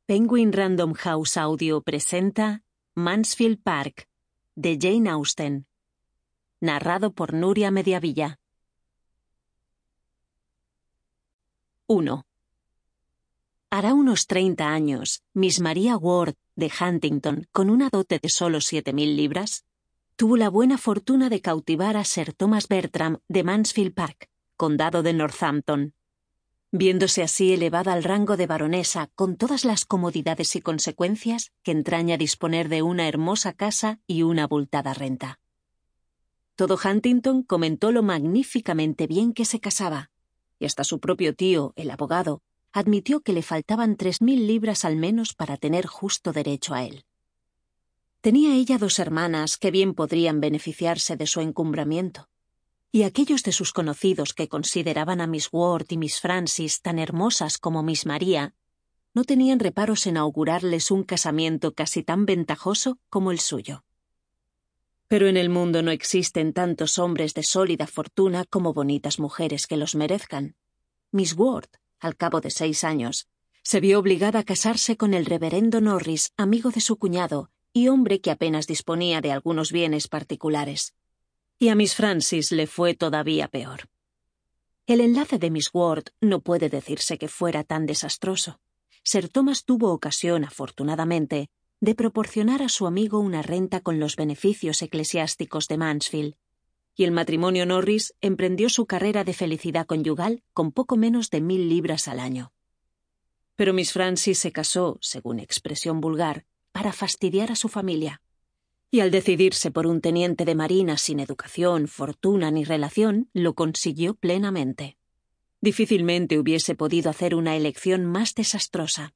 Penguin Random House Audio presenta Mansfield Park, de Jane Austen. Narrado por Nuria Mediavilla. 1. Hará unos 30 años, Miss Maria Ward de Huntington, con una dote de solo 7.000 libras, tuvo la buena fortuna de cautivar a Sir Thomas Bertram de Mansfield Park, condado de Northampton. Viéndose así elevada al rango de baronesa con todas las comodidades y consecuencias que entraña disponer de una hermosa casa y una abultada renta. Todo Huntington comentó lo magníficamente bien que se casaba, y hasta su propio tío, el abogado, admitió que le faltaban 3.000 libras al menos para tener justo derecho a él. Tenía ella 2 hermanas que bien podrían beneficiarse de su encumbramiento, y aquellos de sus conocidos que consideraban a Miss Ward y Miss Frances tan hermosas como Miss Maria, no tenían reparos en augurarles un casamiento casi tan ventajoso como el suyo. Pero en el mundo no existen tantos hombres de sólida fortuna como bonitas mujeres que los merezcan. Miss Ward, al cabo de 6 años, se vio obligada a casarse con el reverendo Norris, amigo de su cuñado, y hombre que apenas disponía de algunos bienes particulares. Y a Miss Frances le fue todavía peor. El enlace de Miss Ward no puede decirse que fuera tan desastroso. Sir Thomas tuvo ocasión, afortunadamente, de proporcionar a su amigo una renta con los beneficios eclesiásticos de Mansfield, y el matrimonio Norris emprendió su carrera de felicidad conyugal con poco menos de 1.000 libras al año. Pero Miss Frances se casó, según expresión vulgar, para fastidiar a su familia. Y al decidirse por un teniente de marina sin educación, fortuna ni relación, lo consiguió plenamente. Difícilmente hubiese podido hacer una elección más desastrosa.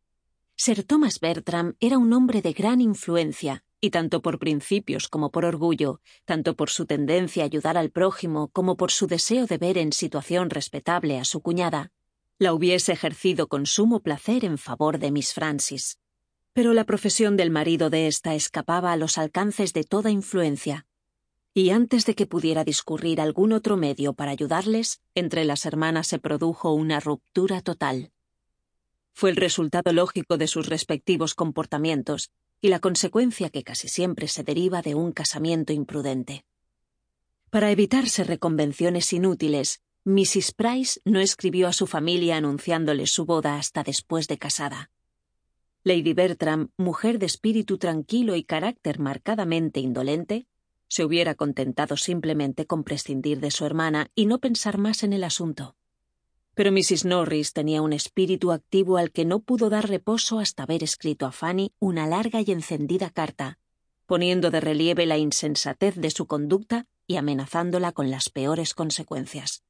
Sir Thomas Bertram era un hombre de gran influencia, y tanto por principios como por orgullo, tanto por su tendencia a ayudar al prójimo como por su deseo de ver en situación respetable a su cuñada, la hubiese ejercido con sumo placer en favor de Miss Frances. Pero la profesión del marido de ésta escapaba a los alcances de toda influencia, y antes de que pudiera discurrir algún otro medio para ayudarles, entre las hermanas se produjo una ruptura total. Fue el resultado lógico de sus respectivos comportamientos, y la consecuencia que casi siempre se deriva de un casamiento imprudente. Para evitarse reconvenciones inútiles, Mrs. Price no escribió a su familia anunciándoles su boda hasta después de casada. Lady Bertram, mujer de espíritu tranquilo y carácter marcadamente indolente, se hubiera contentado simplemente con prescindir de su hermana y no pensar más en el asunto. Pero Mrs. Norris tenía un espíritu activo al que no pudo dar reposo hasta haber escrito a Fanny una larga y encendida carta, poniendo de relieve la insensatez de su conducta y amenazándola con las peores consecuencias.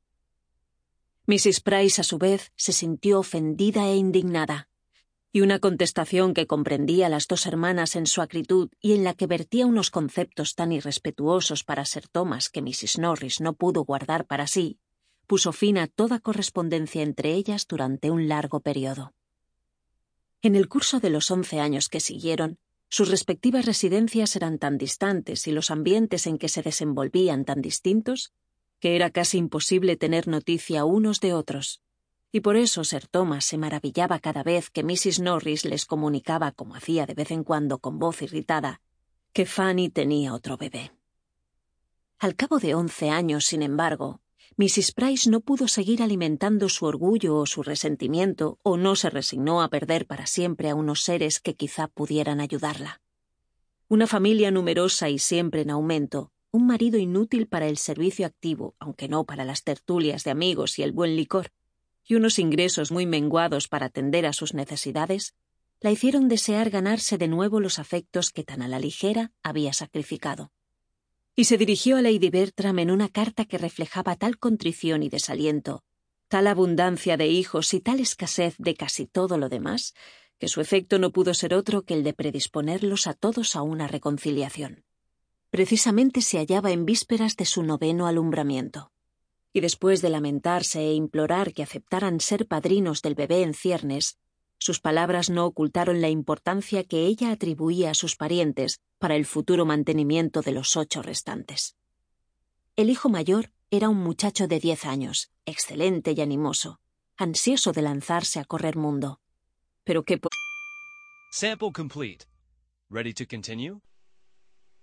Mrs. Price, a su vez, se sintió ofendida e indignada, y una contestación que comprendía a las 2 hermanas en su acritud y en la que vertía unos conceptos tan irrespetuosos para Sir Thomas que Mrs. Norris no pudo guardar para sí, puso fin a toda correspondencia entre ellas durante un largo periodo. En el curso de los 11 años que siguieron, sus respectivas residencias eran tan distantes y los ambientes en que se desenvolvían tan distintos, que era casi imposible tener noticia unos de otros. Y por eso Sir Thomas se maravillaba cada vez que Mrs. Norris les comunicaba, como hacía de vez en cuando con voz irritada, que Fanny tenía otro bebé. Al cabo de 11 años, sin embargo, Mrs. Price no pudo seguir alimentando su orgullo o su resentimiento, o no se resignó a perder para siempre a unos seres que quizá pudieran ayudarla. Una familia numerosa y siempre en aumento, un marido inútil para el servicio activo, aunque no para las tertulias de amigos y el buen licor, y unos ingresos muy menguados para atender a sus necesidades, la hicieron desear ganarse de nuevo los afectos que tan a la ligera había sacrificado. Y se dirigió a Lady Bertram en una carta que reflejaba tal contrición y desaliento, tal abundancia de hijos y tal escasez de casi todo lo demás, que su efecto no pudo ser otro que el de predisponerlos a todos a una reconciliación. Precisamente se hallaba en vísperas de su 9º alumbramiento. Y después de lamentarse e implorar que aceptaran ser padrinos del bebé en ciernes, sus palabras no ocultaron la importancia que ella atribuía a sus parientes para el futuro mantenimiento de los 8 restantes. El hijo mayor era un muchacho de 10 años, excelente y animoso, ansioso de lanzarse a correr mundo. Pero Sample complete. Ready to continue?